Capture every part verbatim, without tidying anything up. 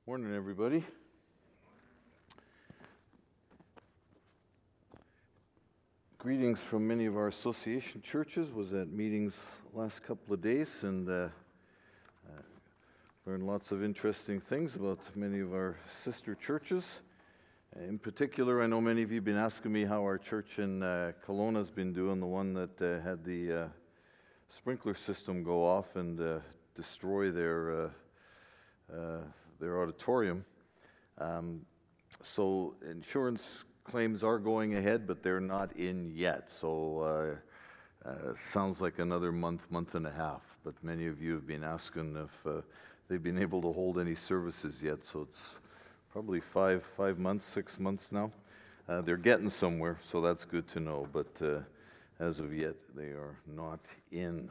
Morning, everybody. Greetings from many of our association churches. Was at meetings last couple of days and uh, uh, learned lots of interesting things about many of our sister churches. In particular, I know many of you have been asking me how our church in uh, Kelowna has been doing, the one that uh, had the uh, sprinkler system go off and uh, destroy their uh, uh, their auditorium. Um, so insurance claims are going ahead, but they're not in yet. So uh, uh, sounds like another month, month and a half. But many of you have been asking if uh, they've been able to hold any services yet. So it's probably five, five months, six months now. Uh, they're getting somewhere, so that's good to know. But uh, as of yet, they are not in.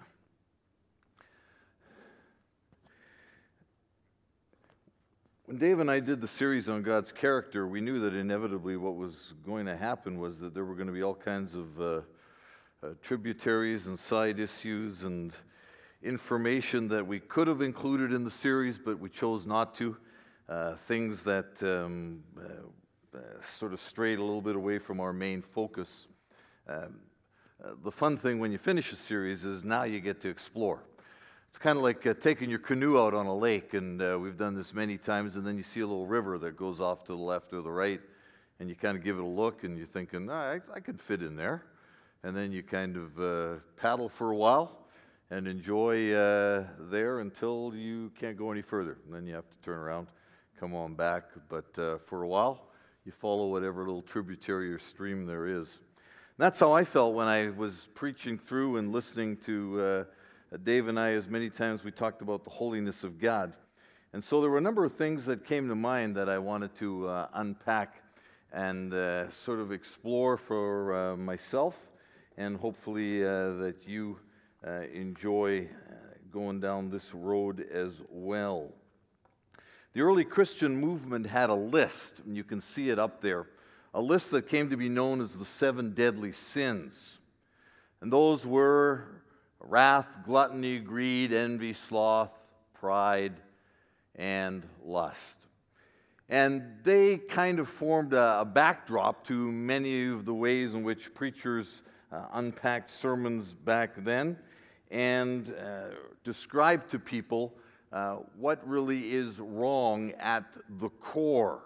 When Dave and I did the series on God's character, we knew that inevitably what was going to happen was that there were going to be all kinds of uh, uh, tributaries and side issues and information that we could have included in the series, but we chose not to. Uh, things that um, uh, uh, sort of strayed a little bit away from our main focus. Um, uh, the fun thing when you finish a series is now you get to explore. It's kind of like uh, taking your canoe out on a lake, and uh, we've done this many times, and then you see a little river that goes off to the left or the right, and you kind of give it a look, and you're thinking, oh, I, I could fit in there. And then you kind of uh, paddle for a while and enjoy uh, there until you can't go any further. And then you have to turn around, come on back. But uh, for a while, you follow whatever little tributary or stream there is. And that's how I felt when I was preaching through and listening to uh, Dave and I, as many times we talked about the holiness of God. And so there were a number of things that came to mind that I wanted to uh, unpack and uh, sort of explore for uh, myself, and hopefully uh, that you uh, enjoy uh, going down this road as well. The early Christian movement had a list, and you can see it up there, a list that came to be known as the seven deadly sins. And those were wrath, gluttony, greed, envy, sloth, pride, and lust. And they kind of formed a, a backdrop to many of the ways in which preachers uh, unpacked sermons back then and uh, described to people uh, what really is wrong at the core.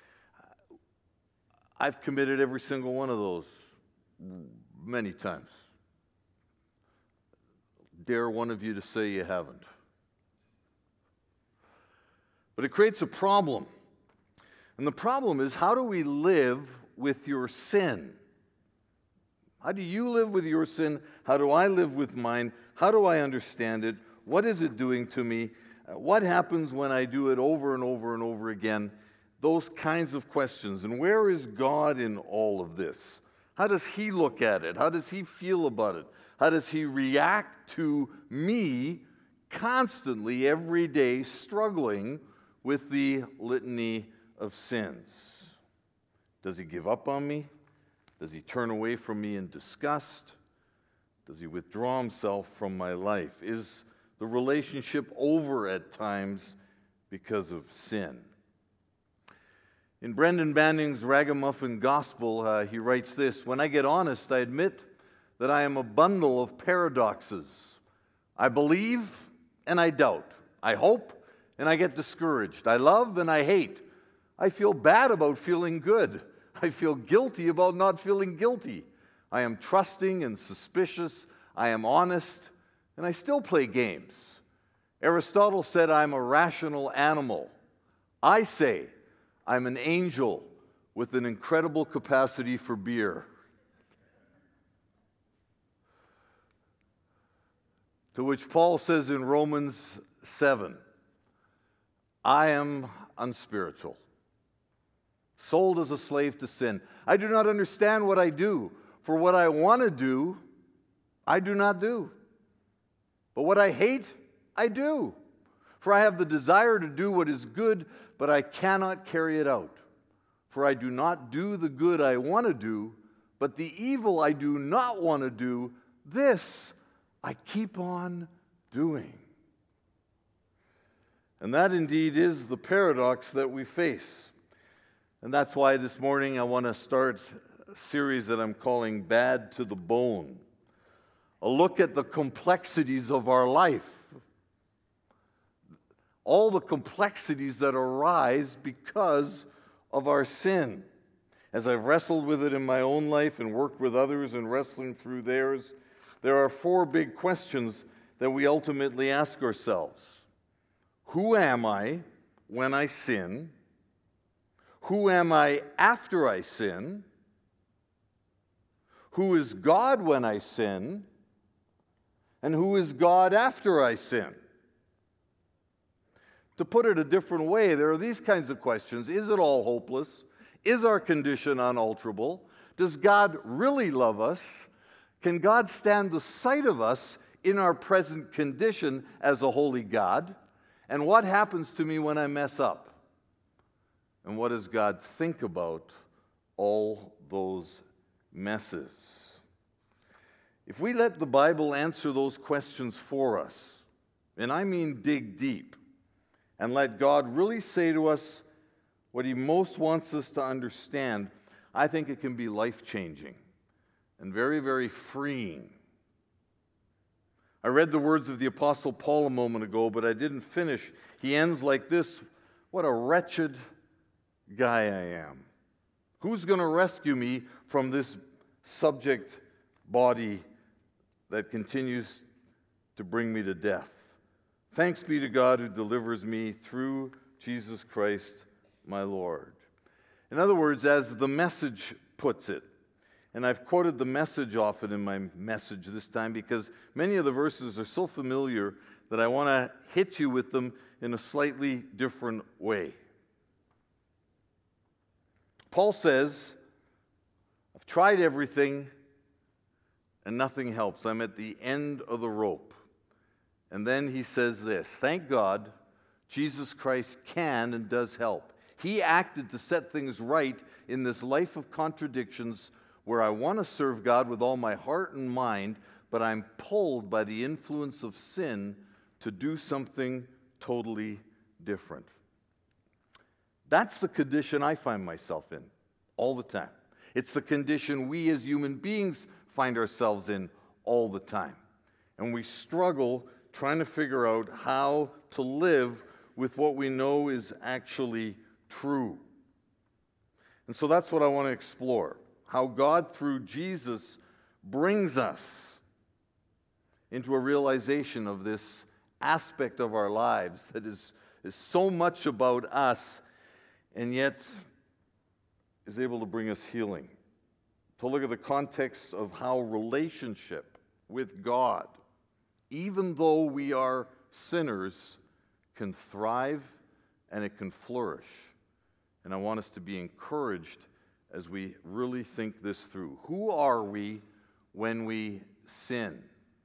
I've committed every single one of those many times. Dare one of you to say you haven't. But it creates a problem. And the problem is, how do we live with your sin? How do you live with your sin? How do I live with mine? How do I understand it? What is it doing to me? What happens when I do it over and over and over again? Those kinds of questions. And where is God in all of this? How does He look at it? How does He feel about it? How does He react to me constantly, every day, struggling with the litany of sins? Does He give up on me? Does He turn away from me in disgust? Does He withdraw Himself from my life? Is the relationship over at times because of sin? In Brendan Banning's Ragamuffin Gospel, uh, he writes this: "When I get honest, I admit that I am a bundle of paradoxes. I believe and I doubt. I hope and I get discouraged. I love and I hate. I feel bad about feeling good. I feel guilty about not feeling guilty. I am trusting and suspicious. I am honest, and I still play games. Aristotle said I'm a rational animal. I say I'm an angel with an incredible capacity for beer." To which Paul says in Romans seven, "I am unspiritual, sold as a slave to sin. I do not understand what I do, for what I want to do, I do not do. But what I hate, I do. For I have the desire to do what is good, but I cannot carry it out. For I do not do the good I want to do, but the evil I do not want to do, this I keep on doing." And that indeed is the paradox that we face. And that's why this morning I want to start a series that I'm calling Bad to the Bone. A look at the complexities of our life. All the complexities that arise because of our sin. As I've wrestled with it in my own life and worked with others and wrestling through theirs, there are four big questions that we ultimately ask ourselves. Who am I when I sin? Who am I after I sin? Who is God when I sin? And who is God after I sin? To put it a different way, there are these kinds of questions. Is it all hopeless? Is our condition unalterable? Does God really love us? Can God stand the sight of us in our present condition as a holy God? And what happens to me when I mess up? And what does God think about all those messes? If we let the Bible answer those questions for us, and I mean dig deep, and let God really say to us what He most wants us to understand, I think it can be life-changing and very, very freeing. I read the words of the Apostle Paul a moment ago, but I didn't finish. He ends like this: what a wretched guy I am. Who's going to rescue me from this subject body that continues to bring me to death? Thanks be to God who delivers me through Jesus Christ, my Lord. In other words, as the Message puts it, and I've quoted the Message often in my message this time because many of the verses are so familiar that I want to hit you with them in a slightly different way. Paul says, I've tried everything and nothing helps. I'm at the end of the rope. And then he says this: thank God, Jesus Christ can and does help. He acted to set things right in this life of contradictions where I want to serve God with all my heart and mind, but I'm pulled by the influence of sin to do something totally different. That's the condition I find myself in all the time. It's the condition we as human beings find ourselves in all the time. And we struggle trying to figure out how to live with what we know is actually true. And so that's what I want to explore. How God, through Jesus, brings us into a realization of this aspect of our lives that is, is so much about us and yet is able to bring us healing. To look at the context of how relationship with God, even though we are sinners, can thrive and it can flourish. And I want us to be encouraged as we really think this through. Who are we when we sin?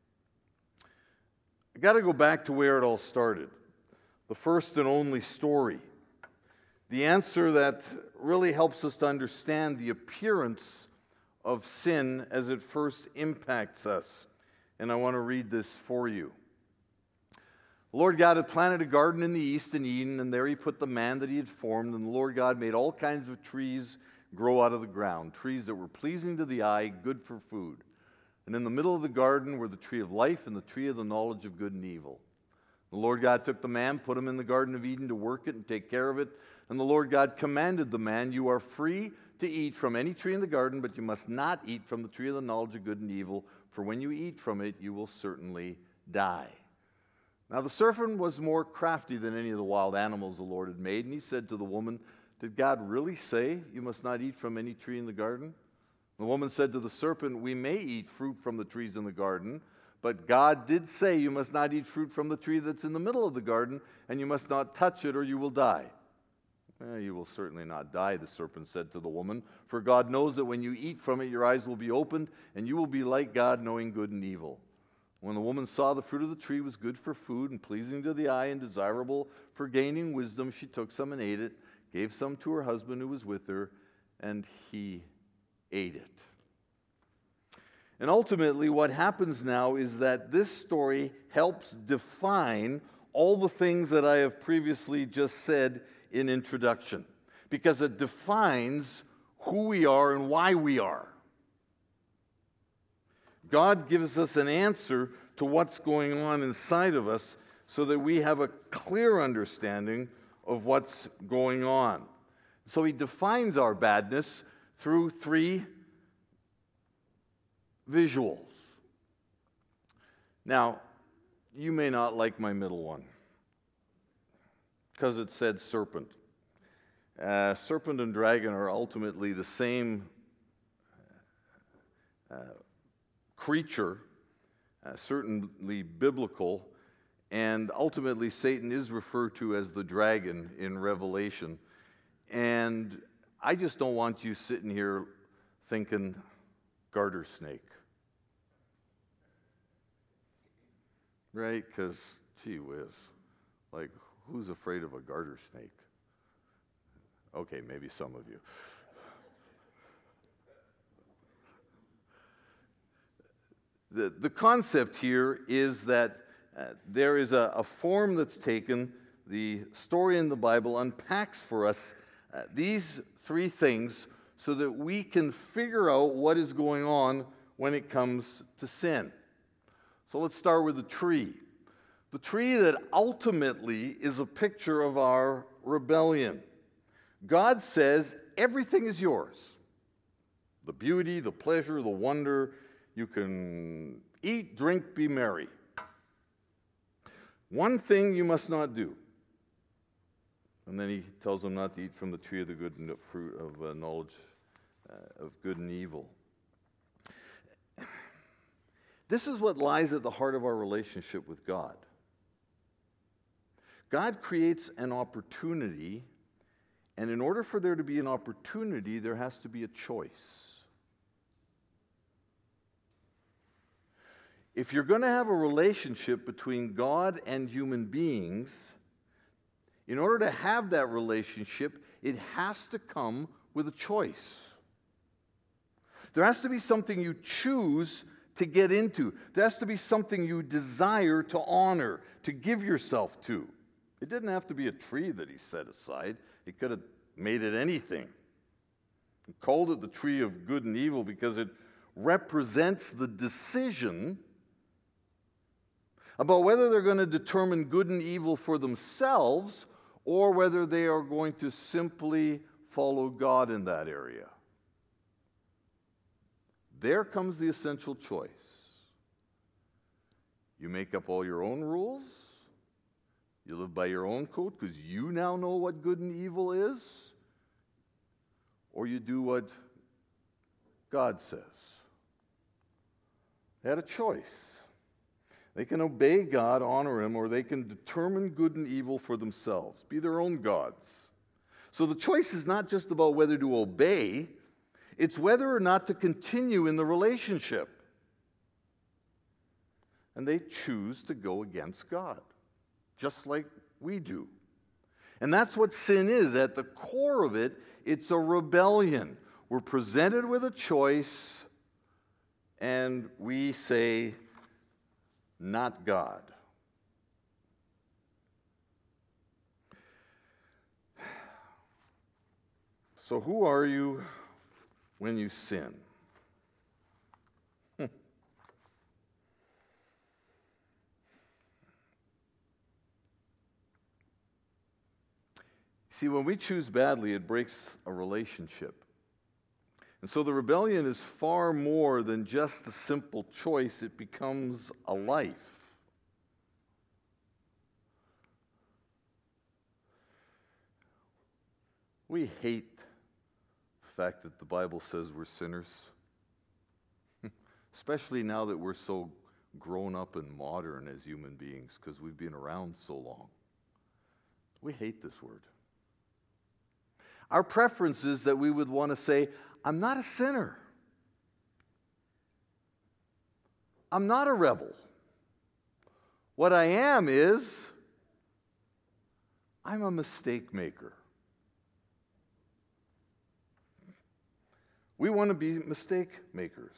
I got to go back to where it all started. The first and only story. The answer that really helps us to understand the appearance of sin as it first impacts us. And I want to read this for you. The Lord God had planted a garden in the east in Eden, and there He put the man that He had formed. And the Lord God made all kinds of trees grow out of the ground, trees that were pleasing to the eye, good for food. And in the middle of the garden were the tree of life and the tree of the knowledge of good and evil. The Lord God took the man, put him in the Garden of Eden to work it and take care of it. And the Lord God commanded the man, you are free to eat from any tree in the garden, but you must not eat from the tree of the knowledge of good and evil, for when you eat from it, you will certainly die. Now the serpent was more crafty than any of the wild animals the Lord had made, and he said to the woman, did God really say you must not eat from any tree in the garden? The woman said to the serpent, we may eat fruit from the trees in the garden, but God did say you must not eat fruit from the tree that's in the middle of the garden, and you must not touch it or you will die. Eh, you will certainly not die, the serpent said to the woman, for God knows that when you eat from it, your eyes will be opened, and you will be like God, knowing good and evil. When the woman saw the fruit of the tree was good for food and pleasing to the eye and desirable for gaining wisdom, she took some and ate it, gave some to her husband who was with her, and he ate it. And ultimately, what happens now is that this story helps define all the things that I have previously just said in introduction, because it defines who we are and why we are. God gives us an answer to what's going on inside of us so that we have a clear understanding of what's going on. So he defines our badness through three visuals. Now, you may not like my middle one because it said serpent. Uh, serpent and dragon are ultimately the same uh, creature, uh, certainly biblical, and ultimately Satan is referred to as the dragon in Revelation. And I just don't want you sitting here thinking garter snake. Right? Because, gee whiz, like, who's afraid of a garter snake? Okay, maybe some of you. The, the concept here is that uh, there is a, a form that's taken. The story in the Bible unpacks for us uh, these three things so that we can figure out what is going on when it comes to sin. So let's start with the tree. The tree that ultimately is a picture of our rebellion. God says everything is yours. The beauty, the pleasure, the wonder. You can eat, drink, be merry. One thing you must not do. And then he tells them not to eat from the tree of the good and fruit of uh, knowledge uh, of good and evil. This is what lies at the heart of our relationship with God. God creates an opportunity, and in order for there to be an opportunity, there has to be a choice. If you're going to have a relationship between God and human beings, in order to have that relationship, it has to come with a choice. There has to be something you choose to get into. There has to be something you desire to honor, to give yourself to. It didn't have to be a tree that he set aside. He could have made it anything. He called it the tree of good and evil because it represents the decision about whether they're going to determine good and evil for themselves or whether they are going to simply follow God in that area. There comes the essential choice. You make up all your own rules. You live by your own code because you now know what good and evil is. Or you do what God says. They had a choice. They can obey God, honor Him, or they can determine good and evil for themselves, be their own gods. So the choice is not just about whether to obey, it's whether or not to continue in the relationship. And they choose to go against God, just like we do. And that's what sin is. At the core of it, it's a rebellion. We're presented with a choice, and we say, not God. So who are you when you sin? See, when we choose badly, it breaks a relationship. And so the rebellion is far more than just a simple choice. It becomes a life. We hate the fact that the Bible says we're sinners, especially now that we're so grown up and modern as human beings because we've been around so long. We hate this word. Our preference is that we would want to say, I'm not a sinner. I'm not a rebel. What I am is, I'm a mistake maker. We want to be mistake makers.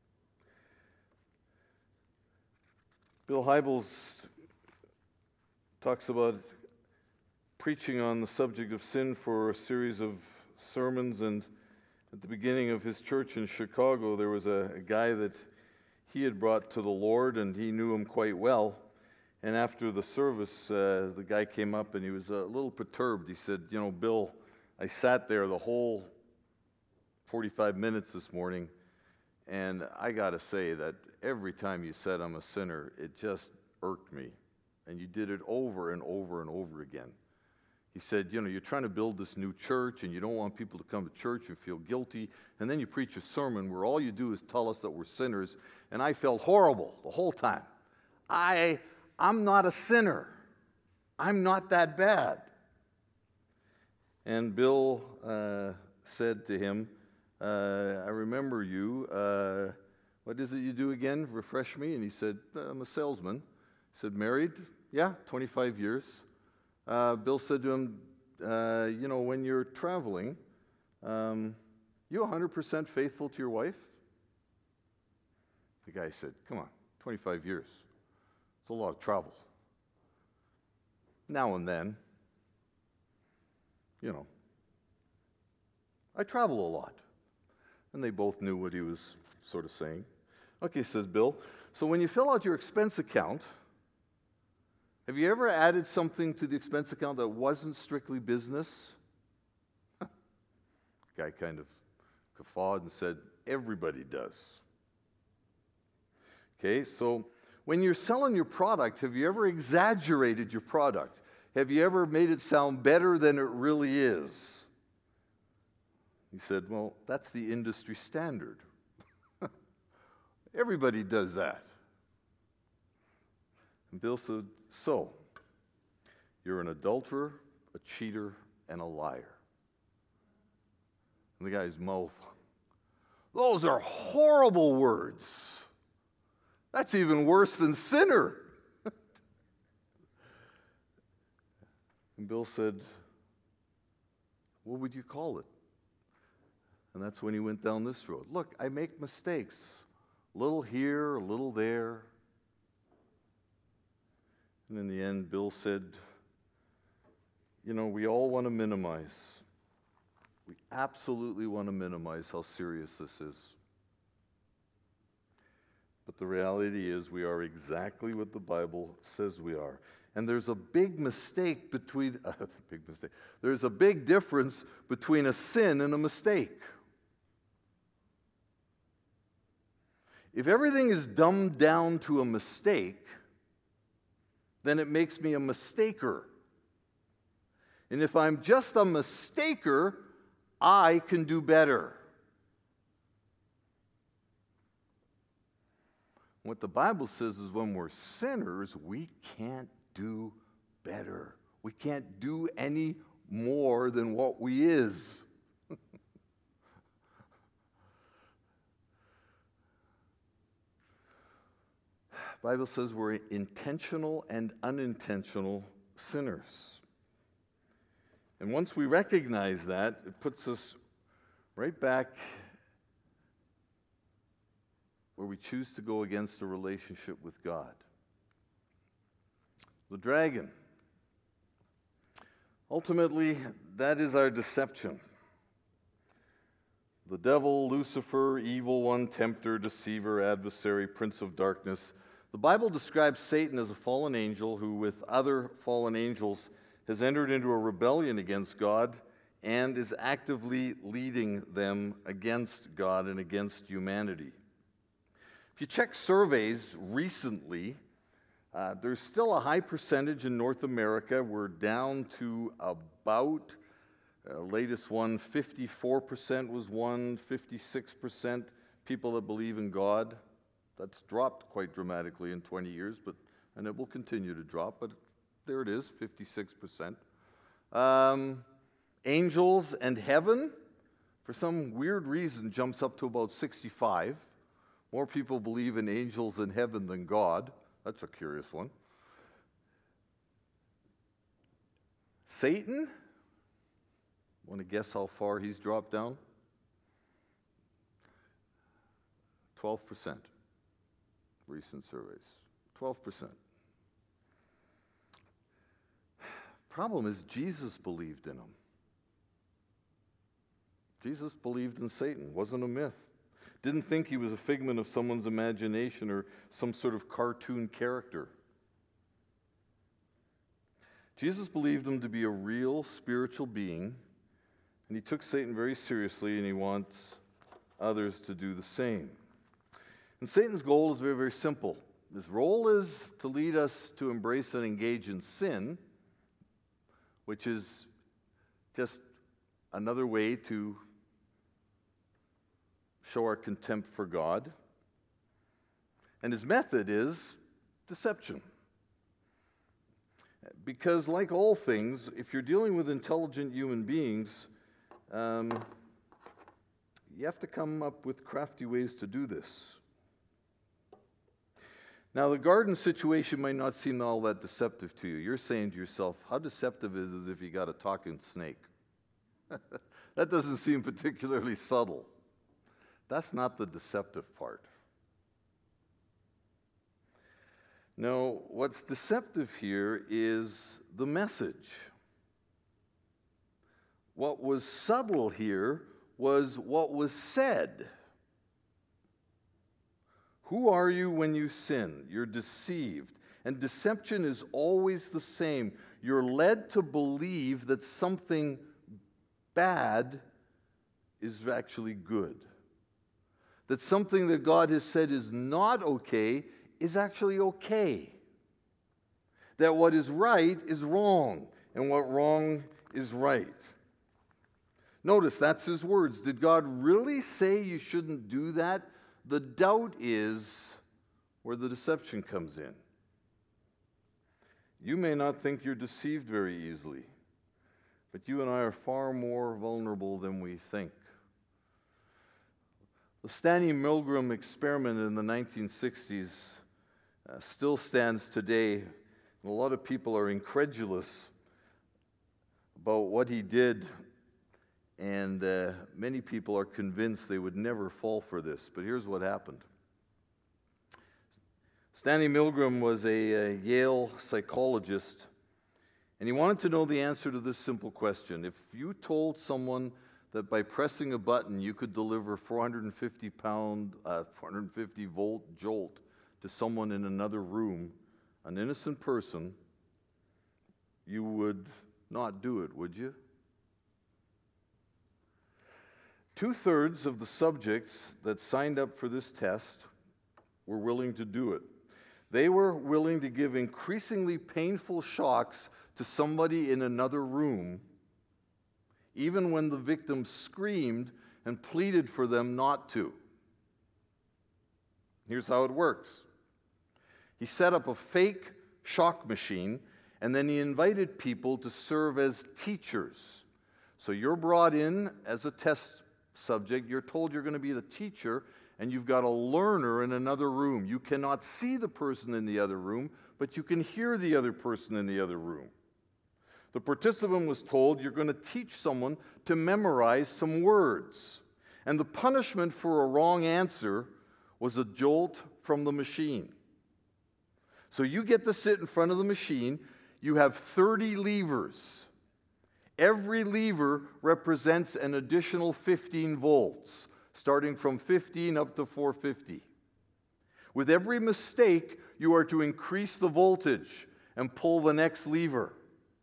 Bill Hybels talks about preaching on the subject of sin for a series of sermons, and at the beginning of his church in Chicago, there was a, a guy that he had brought to the Lord, and he knew him quite well. And after the service, uh, the guy came up and he was a little perturbed. He said, you know, Bill, I sat there the whole forty-five minutes this morning, and I got to say that every time you said I'm a sinner, it just irked me. And you did it over and over and over again. He said, you know, you're trying to build this new church, and you don't want people to come to church and feel guilty, and then you preach a sermon where all you do is tell us that we're sinners, and I felt horrible the whole time. I, I'm not a sinner. I'm not that bad. And Bill uh, said to him, uh, I remember you. Uh, what is it you do again? Refresh me. And he said, I'm a salesman. He said, married? Yeah, twenty-five years. Uh, Bill said to him, uh, you know, when you're traveling, um, you one hundred percent faithful to your wife? The guy said, come on, twenty-five years. It's a lot of travel. Now and then, you know, I travel a lot. And they both knew what he was sort of saying. Okay, says Bill, so when you fill out your expense account, have you ever added something to the expense account that wasn't strictly business? Guy kind of guffawed and said, everybody does. Okay, so when you're selling your product, have you ever exaggerated your product? Have you ever made it sound better than it really is? He said, well, that's the industry standard. Everybody does that. And Bill said, so, you're an adulterer, a cheater, and a liar. And the guy's mouth, those are horrible words. That's even worse than sinner. And Bill said, what would you call it? And that's when he went down this road. Look, I make mistakes. A little here, a little there. And in the end, Bill said, you know, we all want to minimize. We absolutely want to minimize how serious this is. But the reality is we are exactly what the Bible says we are. And there's a big mistake between, a big mistake, there's a big difference between a sin and a mistake. If everything is dumbed down to a mistake, then it makes me a mistaker. And if I'm just a mistaker, I can do better. What the Bible says is when we're sinners, we can't do better. We can't do any more than what we is. The Bible says we're intentional and unintentional sinners. And once we recognize that, it puts us right back where we choose to go against a relationship with God. The dragon. Ultimately, that is our deception. The devil, Lucifer, evil one, tempter, deceiver, adversary, prince of darkness. The Bible describes Satan as a fallen angel who, with other fallen angels, has entered into a rebellion against God and is actively leading them against God and against humanity. If you check surveys recently, uh, there's still a high percentage in North America. We're down to about, uh, latest one, fifty-four percent was one, fifty-six percent people that believe in God. That's dropped quite dramatically in twenty years, but and it will continue to drop, but there it is, fifty-six percent. Um, angels and heaven, for some weird reason, jumps up to about sixty-five. More people believe in angels in heaven than God. That's a curious one. Satan, want to guess how far he's dropped down? twelve percent. Recent surveys. twelve percent. Problem is, Jesus believed in him. Jesus believed in Satan, wasn't a myth. Didn't think he was a figment of someone's imagination or some sort of cartoon character. Jesus believed him to be a real spiritual being, and he took Satan very seriously, and he wants others to do the same. And Satan's goal is very, very simple. His role is to lead us to embrace and engage in sin, which is just another way to show our contempt for God. And his method is deception. Because like all things, if you're dealing with intelligent human beings, um, you have to come up with crafty ways to do this. Now, the garden situation might not seem all that deceptive to you. You're saying to yourself, how deceptive is it if you got a talking snake? That doesn't seem particularly subtle. That's not the deceptive part. No, what's deceptive here is the message. What was subtle here was what was said. Who are you when you sin? You're deceived. And deception is always the same. You're led to believe that something bad is actually good. That something that God has said is not okay is actually okay. That what is right is wrong, and what wrong is right. Notice, that's his words. Did God really say you shouldn't do that? The doubt is where the deception comes in. You may not think you're deceived very easily, but you and I are far more vulnerable than we think. The Stanley Milgram experiment in the nineteen sixties uh, still stands today, and a lot of people are incredulous about what he did, and uh, many people are convinced they would never fall for this. But here's what happened. Stanley Milgram was a, a Yale psychologist, and he wanted to know the answer to this simple question. If you told someone that by pressing a button you could deliver four hundred fifty pound, uh, four hundred fifty volt jolt to someone in another room, an innocent person, you would not do it, would you? Two-thirds of the subjects that signed up for this test were willing to do it. They were willing to give increasingly painful shocks to somebody in another room, even when the victim screamed and pleaded for them not to. Here's how it works. He set up a fake shock machine, and then he invited people to serve as teachers. So you're brought in as a test subject. You're told you're going to be the teacher, and you've got a learner in another room. You cannot see the person in the other room, but you can hear the other person in the other room. The participant was told, you're going to teach someone to memorize some words. And the punishment for a wrong answer was a jolt from the machine. So you get to sit in front of the machine. You have thirty levers. Every lever represents an additional fifteen volts, starting from fifteen up to four hundred fifty. With every mistake, you are to increase the voltage and pull the next lever.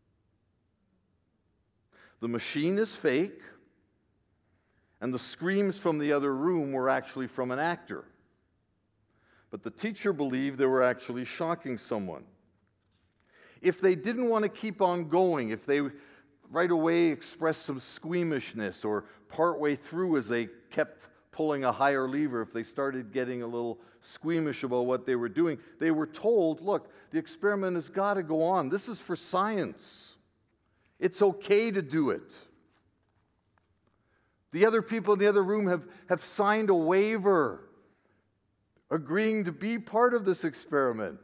The machine is fake, and the screams from the other room were actually from an actor. But the teacher believed they were actually shocking someone. If they didn't want to keep on going, if they right away expressed some squeamishness, or partway through as they kept pulling a higher lever, if they started getting a little squeamish about what they were doing, they were told, look, the experiment has got to go on. This is for science. It's okay to do it. The other people in the other room have, have signed a waiver agreeing to be part of this experiment.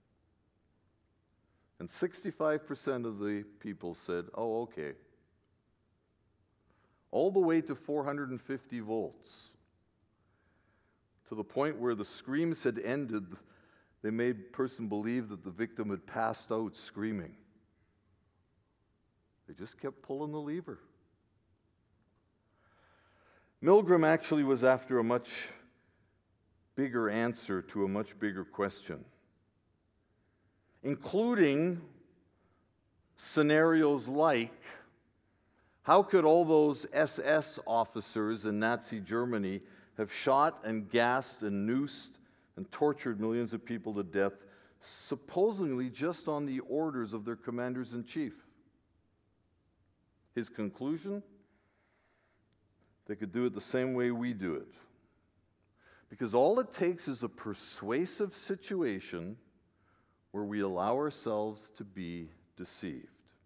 And sixty-five percent of the people said, oh, okay. All the way to four hundred fifty volts. To the point where the screams had ended, they made the person believe that the victim had passed out screaming. They just kept pulling the lever. Milgram actually was after a much bigger answer to a much bigger question, including scenarios like, how could all those S S officers in Nazi Germany have shot and gassed and noosed and tortured millions of people to death, supposedly just on the orders of their commanders-in-chief? His conclusion? They could do it the same way we do it. Because all it takes is a persuasive situation where we allow ourselves to be deceived.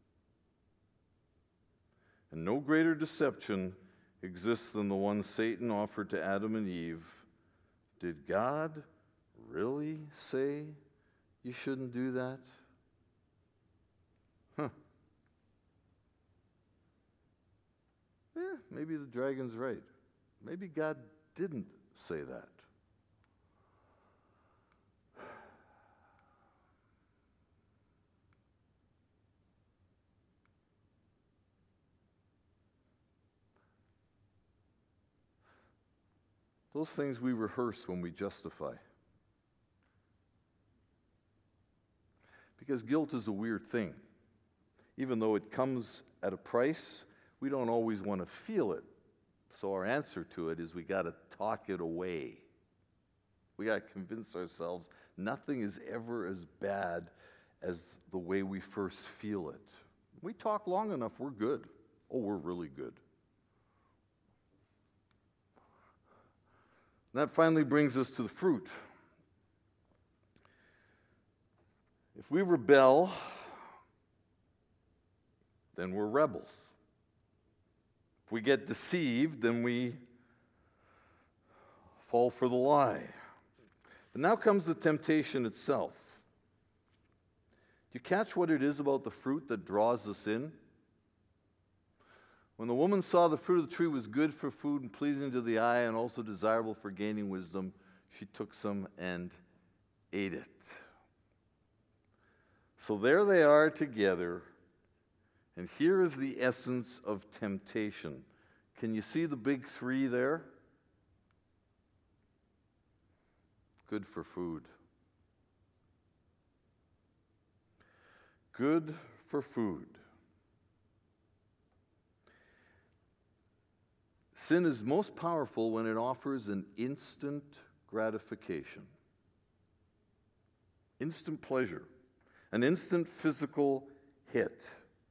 And no greater deception exists than the one Satan offered to Adam and Eve. Did God really say you shouldn't do that? Huh. Yeah, maybe the dragon's right. Maybe God didn't say that. Those things we rehearse when we justify. Because guilt is a weird thing. Even though it comes at a price, we don't always want to feel it. So our answer to it is we got to talk it away. We got to convince ourselves nothing is ever as bad as the way we first feel it. We talk long enough, we're good. Oh, we're really good. And that finally brings us to the fruit. If we rebel, then we're rebels. If we get deceived, then we fall for the lie. But now comes the temptation itself. Do you catch what it is about the fruit that draws us in? When the woman saw the fruit of the tree was good for food and pleasing to the eye and also desirable for gaining wisdom, she took some and ate it. So there they are together, and here is the essence of temptation. Can you see the big three there? Good for food. Good for food. Sin is most powerful when it offers an instant gratification, instant pleasure, an instant physical hit.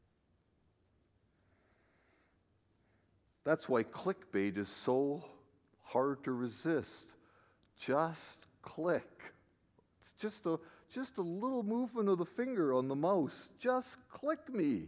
That's why clickbait is so hard to resist. Just click. It's just a, just a little movement of the finger on the mouse. Just click me.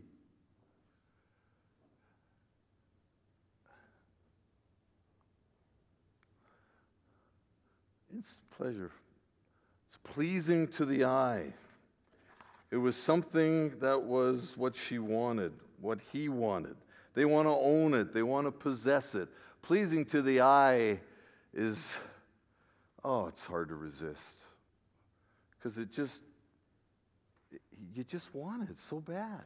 Instant pleasure. It's pleasing to the eye. It was something that was what she wanted, what he wanted. They want to own it. They want to possess it. Pleasing to the eye is, oh, it's hard to resist. Because it just, you just want it so bad.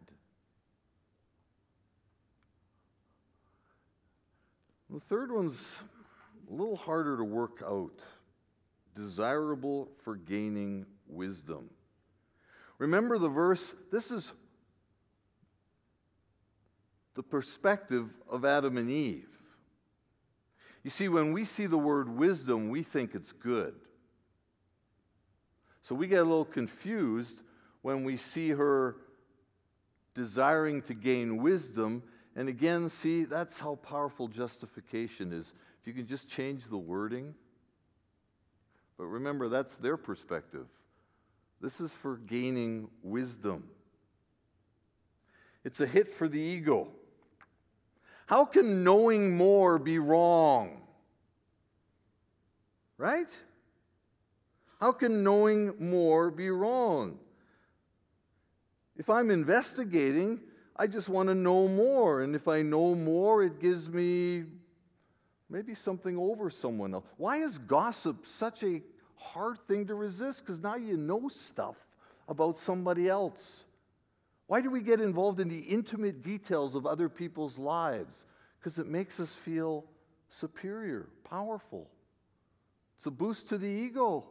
The third one's a little harder to work out. Desirable for gaining wisdom. Remember the verse, this is the perspective of Adam and Eve. You see, when we see the word wisdom, we think it's good. So we get a little confused when we see her desiring to gain wisdom. And again, see, that's how powerful justification is. If you can just change the wording. But remember, that's their perspective. This is for gaining wisdom. It's a hit for the ego. How can knowing more be wrong? Right? How can knowing more be wrong? If I'm investigating, I just want to know more. And if I know more, it gives me maybe something over someone else. Why is gossip such a hard thing to resist? Because now you know stuff about somebody else. Why do we get involved in the intimate details of other people's lives? Because it makes us feel superior, powerful. It's a boost to the ego.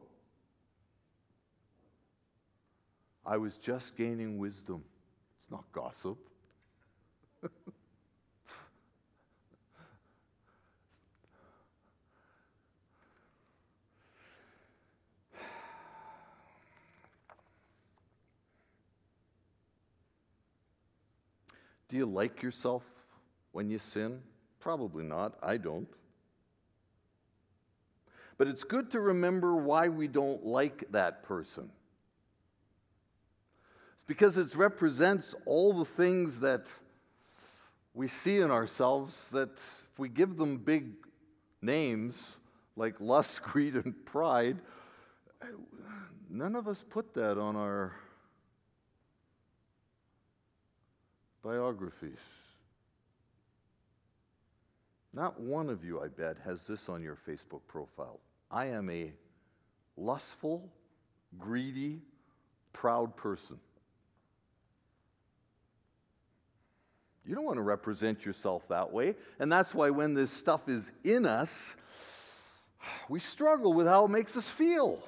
I was just gaining wisdom. It's not gossip. Do you like yourself when you sin? Probably not. I don't. But it's good to remember why we don't like that person. It's because it represents all the things that we see in ourselves that if we give them big names like lust, greed, and pride, none of us put that on our biographies. Not one of you, I bet, has this on your Facebook profile. I am a lustful, greedy, proud person. You don't want to represent yourself that way. And that's why when this stuff is in us, we struggle with how it makes us feel.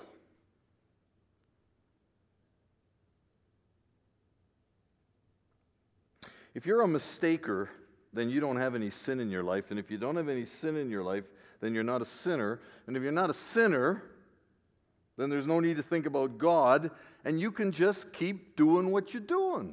If you're a mistaker, then you don't have any sin in your life. And if you don't have any sin in your life, then you're not a sinner. And if you're not a sinner, then there's no need to think about God, and you can just keep doing what you're doing.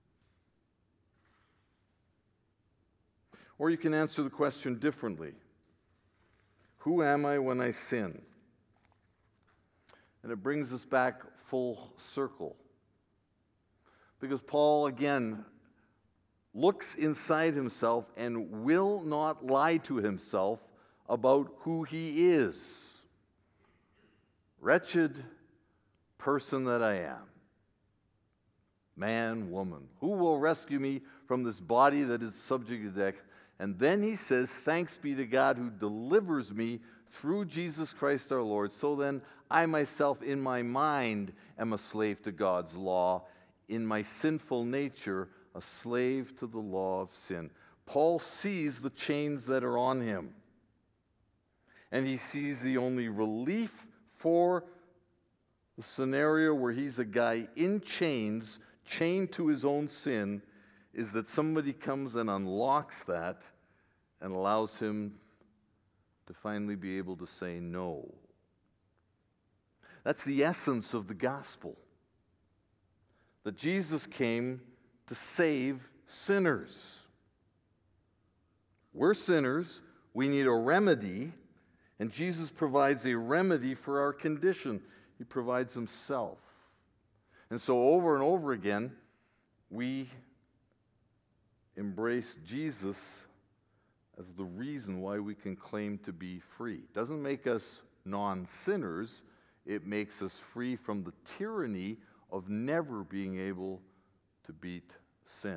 Or you can answer the question differently. Who am I when I sin? And it brings us back full circle. Because Paul, again, looks inside himself and will not lie to himself about who he is. Wretched person that I am. Man, woman, who will rescue me from this body that is subject to death? And then he says, thanks be to God who delivers me through Jesus Christ our Lord. So then I myself in my mind am a slave to God's law. In my sinful nature, a slave to the law of sin. Paul sees the chains that are on him. And he sees the only relief for the scenario where he's a guy in chains, chained to his own sin, is that somebody comes and unlocks that and allows him to finally be able to say no. That's the essence of the gospel. That Jesus came to save sinners. We're sinners. We need a remedy, and Jesus provides a remedy for our condition. He provides himself. And so over and over again, we embrace Jesus as the reason why we can claim to be free. It doesn't make us non-sinners. It makes us free from the tyranny of never being able to beat sin.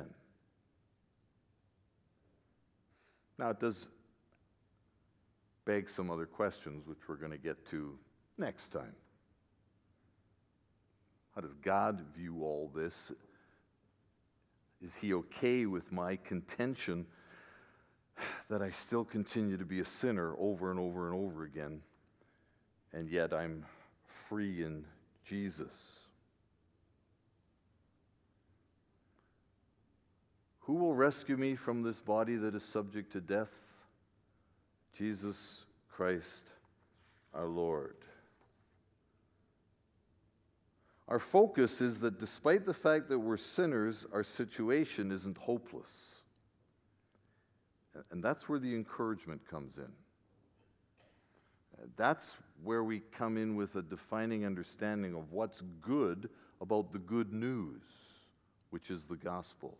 Now, it does beg some other questions, which we're going to get to next time. How does God view all this? Is he okay with my contention that I still continue to be a sinner over and over and over again, and yet I'm free in Jesus? Who will rescue me from this body that is subject to death? Jesus Christ, our Lord. Our focus is that despite the fact that we're sinners, our situation isn't hopeless. And that's where the encouragement comes in. That's where we come in with a defining understanding of what's good about the good news, which is the gospel.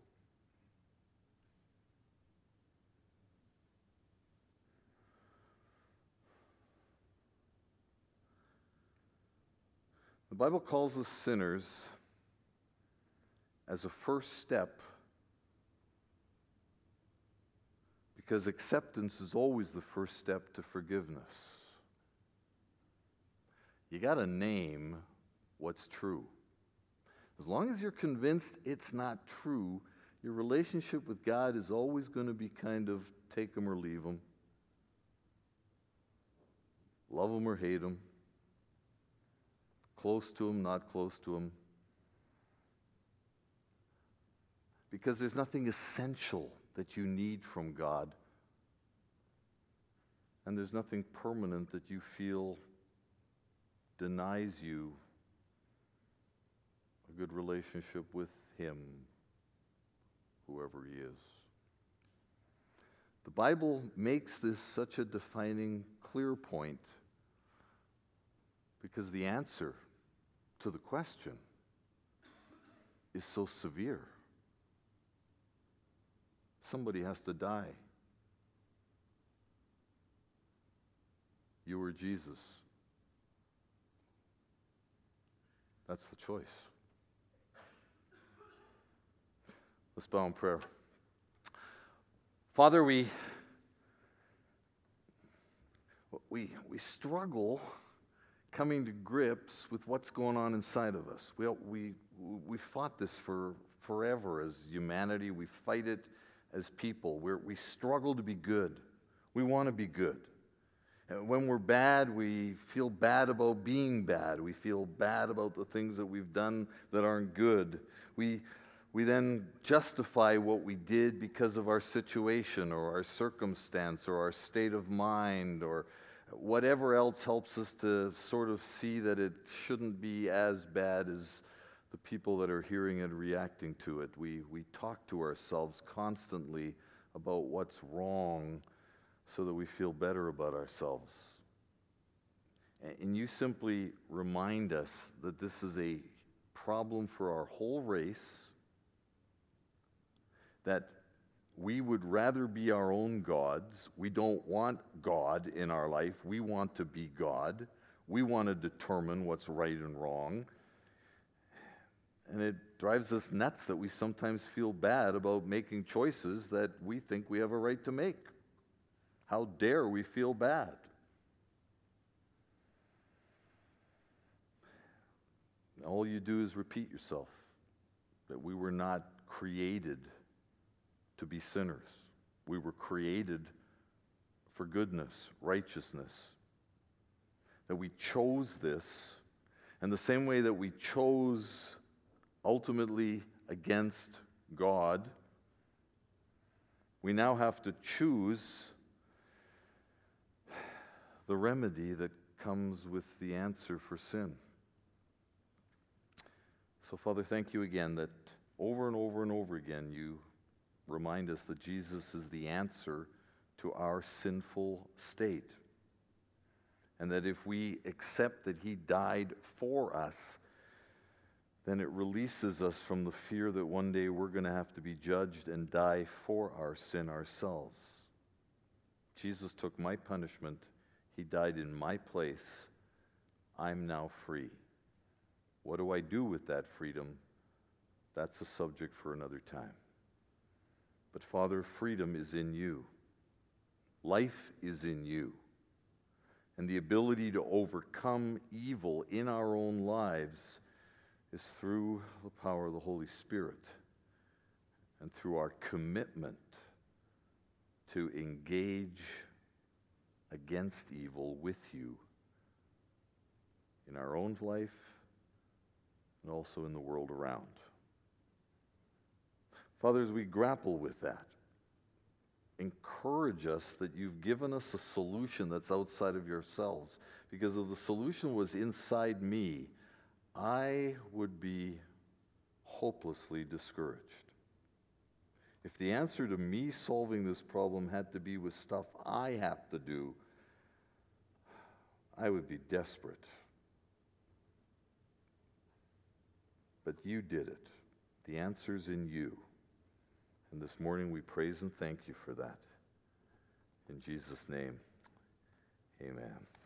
The Bible calls us sinners as a first step because acceptance is always the first step to forgiveness. You got to name what's true. As long as you're convinced it's not true, your relationship with God is always going to be kind of take him or leave him, love him or hate him, close to him, not close to him. Because there's nothing essential that you need from God. And there's nothing permanent that you feel denies you a good relationship with him, whoever he is. The Bible makes this such a defining, clear point because the answer to the question is so severe. Somebody has to die. You or Jesus. That's the choice. Let's bow in prayer. Father, we we we struggle coming to grips with what's going on inside of us. We we we fought this for forever as humanity. We fight it as people. We we struggle to be good. We want to be good. And when we're bad, we feel bad about being bad. We feel bad about the things that we've done that aren't good. We we then justify what we did because of our situation or our circumstance or our state of mind or whatever else helps us to sort of see that it shouldn't be as bad as the people that are hearing and reacting to it. We we talk to ourselves constantly about what's wrong so that we feel better about ourselves. And you simply remind us that this is a problem for our whole race, that we would rather be our own gods. We don't want God in our life. We want to be God. We want to determine what's right and wrong. And it drives us nuts that we sometimes feel bad about making choices that we think we have a right to make. How dare we feel bad? All you do is repeat yourself, that we were not created to be sinners. We were created for goodness, righteousness. That we chose this, and the same way that we chose ultimately against God, we now have to choose the remedy that comes with the answer for sin. So, Father, thank you again that over and over and over again you remind us that Jesus is the answer to our sinful state. And that if we accept that he died for us, then it releases us from the fear that one day we're going to have to be judged and die for our sin ourselves. Jesus took my punishment. He died in my place. I'm now free. What do I do with that freedom? That's a subject for another time. But Father, freedom is in you. Life is in you. And the ability to overcome evil in our own lives is through the power of the Holy Spirit and through our commitment to engage against evil with you in our own life and also in the world around. Father, as we grapple with that, encourage us that you've given us a solution that's outside of yourselves. Because if the solution was inside me, I would be hopelessly discouraged. If the answer to me solving this problem had to be with stuff I have to do, I would be desperate. But you did it. The answer's in you. And this morning we praise and thank you for that. In Jesus' name, amen.